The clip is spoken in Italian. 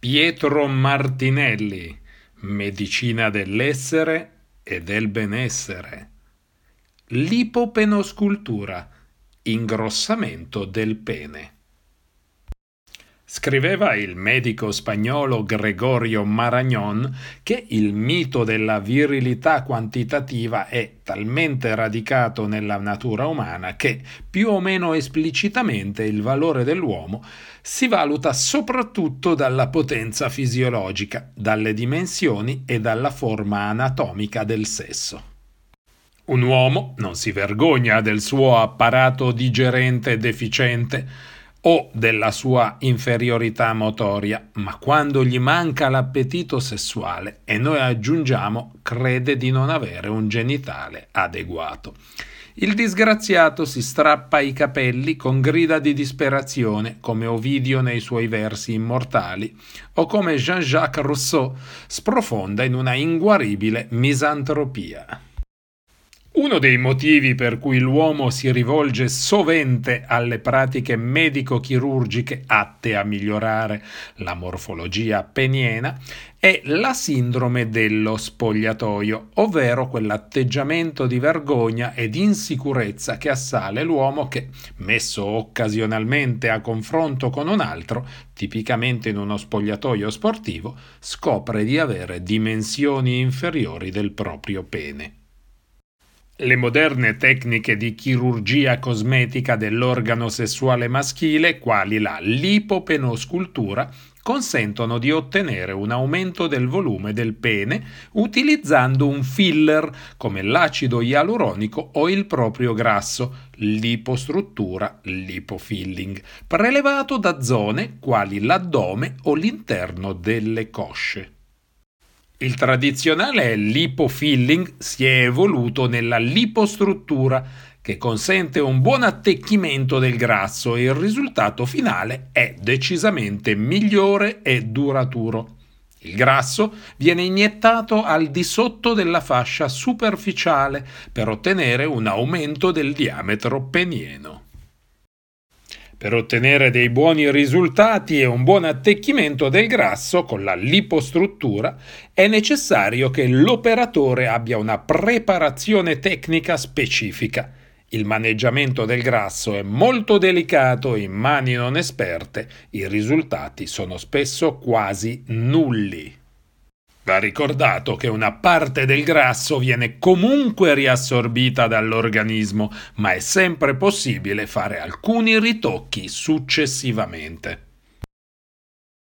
Pietro Martinelli, Medicina dell'essere e del benessere. L'ipopenoscultura, ingrossamento del pene. Scriveva il medico spagnolo Gregorio Marañón che il mito della virilità quantitativa è talmente radicato nella natura umana che, più o meno esplicitamente, il valore dell'uomo si valuta soprattutto dalla potenza fisiologica, dalle dimensioni e dalla forma anatomica del sesso. Un uomo non si vergogna del suo apparato digerente deficiente o della sua inferiorità motoria, ma quando gli manca l'appetito sessuale e noi aggiungiamo crede di non avere un genitale adeguato. Il disgraziato si strappa i capelli con grida di disperazione, come Ovidio nei suoi versi immortali, o come Jean-Jacques Rousseau sprofonda in una inguaribile misantropia. Uno dei motivi per cui l'uomo si rivolge sovente alle pratiche medico-chirurgiche atte a migliorare la morfologia peniena è la sindrome dello spogliatoio, ovvero quell'atteggiamento di vergogna ed insicurezza che assale l'uomo che, messo occasionalmente a confronto con un altro, tipicamente in uno spogliatoio sportivo, scopre di avere dimensioni inferiori del proprio pene. Le moderne tecniche di chirurgia cosmetica dell'organo sessuale maschile, quali la lipopenoscultura, consentono di ottenere un aumento del volume del pene utilizzando un filler come l'acido ialuronico o il proprio grasso, lipostruttura, lipofilling, prelevato da zone quali l'addome o l'interno delle cosce. Il tradizionale lipofilling si è evoluto nella lipostruttura, che consente un buon attecchimento del grasso e il risultato finale è decisamente migliore e duraturo. Il grasso viene iniettato al di sotto della fascia superficiale per ottenere un aumento del diametro penieno. Per ottenere dei buoni risultati e un buon attecchimento del grasso con la lipostruttura è necessario che l'operatore abbia una preparazione tecnica specifica. Il maneggiamento del grasso è molto delicato in mani non esperte, i risultati sono spesso quasi nulli. Va ricordato che una parte del grasso viene comunque riassorbita dall'organismo, ma è sempre possibile fare alcuni ritocchi successivamente.